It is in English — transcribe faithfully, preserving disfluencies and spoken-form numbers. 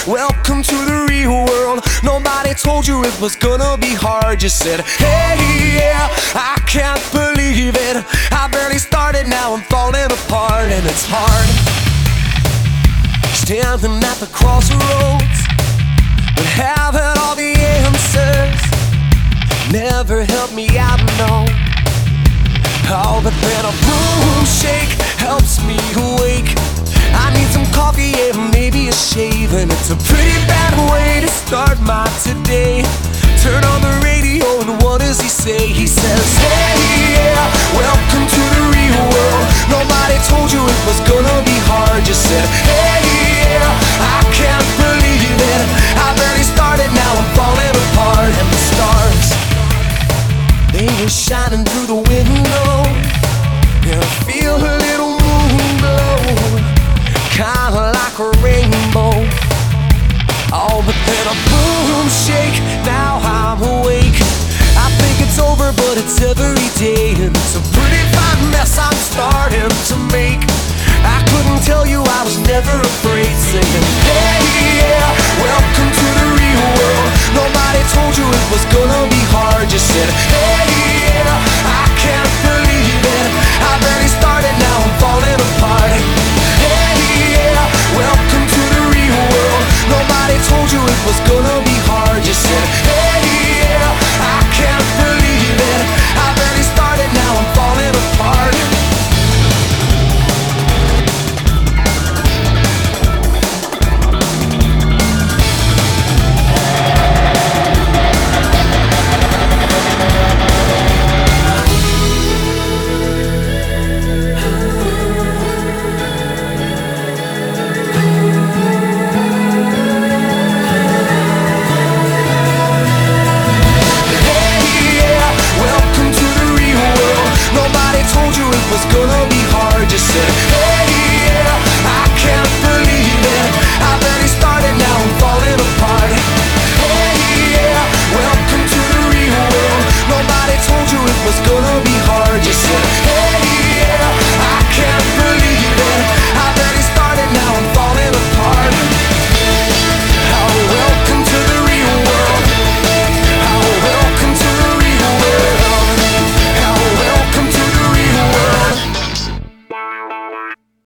welcome to the real world. Nobody told you it was gonna be hard. You said, hey, yeah, I can't believe it. I barely started, now I'm falling apart, and it's hard. Standing at the crossroads, but having all the answers never helped me out, no. Oh, but then a boom shake helps me awake. I need some coffee and maybe a shave, and it's a pretty bad way to start my today. Turn on the radio and what does he say? He says, hey, yeah, welcome to the real world. Nobody told you it was gonna be hard. You said, hey, yeah, I can't believe it. I barely started, now I'm falling apart. And the stars, they were shining through the window, and I feel a little moon glow, kinda like a rainbow. Oh, but then a boom shake, now I'm awake. I think it's over, but it's every day, and it's a pretty fine mess I'm starting to make. I couldn't tell you I was never afraid, singing, hey, yeah, welcome to the real world. Nobody told you it was gonna be hard. You said, hey,